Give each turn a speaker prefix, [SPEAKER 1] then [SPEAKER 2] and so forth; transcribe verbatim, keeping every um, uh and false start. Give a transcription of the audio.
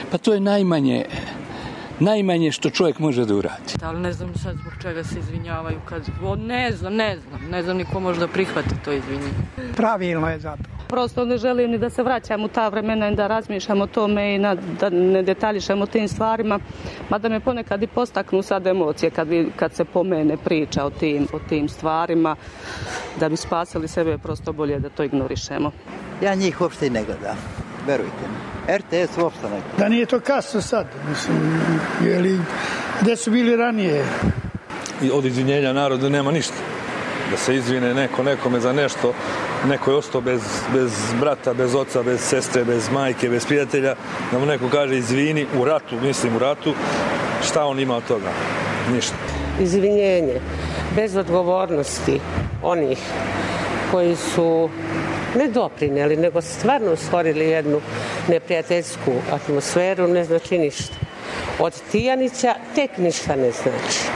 [SPEAKER 1] Pa to je najmanje, najmanje što čovjek može da uradi.
[SPEAKER 2] Ali ne znam sad zbog čega se izvinjavaju kad... O, ne znam, ne znam. Ne znam ni ko može da prihvati to izvinjenje.
[SPEAKER 3] Pravilno je zato.
[SPEAKER 4] Prosto ne želim ni da se vraćam u ta vremena i da razmišljam o tome i na, da ne detaljišem o tim stvarima. Mada me ponekad i postaknu sad emocije kad, vi, kad se pomene priča o tim, o tim stvarima. Da bi spasili sebe, prosto bolje da to ignorišemo.
[SPEAKER 5] Ja njih uopšte i ne gledam. Verujte mi. er te es uopšte ne gledam.
[SPEAKER 3] Da nije to kasno sad. Mislim, jeli, gde su bili ranije?
[SPEAKER 6] I od izvinjenja narodu nema ništa. Da se izvine neko nekome za nešto, neko je ostao bez, bez brata, bez oca, bez sestre, bez majke, bez prijatelja, da mu neko kaže izvini u ratu, mislim u ratu, šta on ima od toga? Ništa.
[SPEAKER 7] Izvinjenje, bez odgovornosti onih koji su ne doprineli, nego stvarno stvorili jednu neprijateljsku atmosferu, ne znači ništa. Od Tijanića tek ništa ne znači.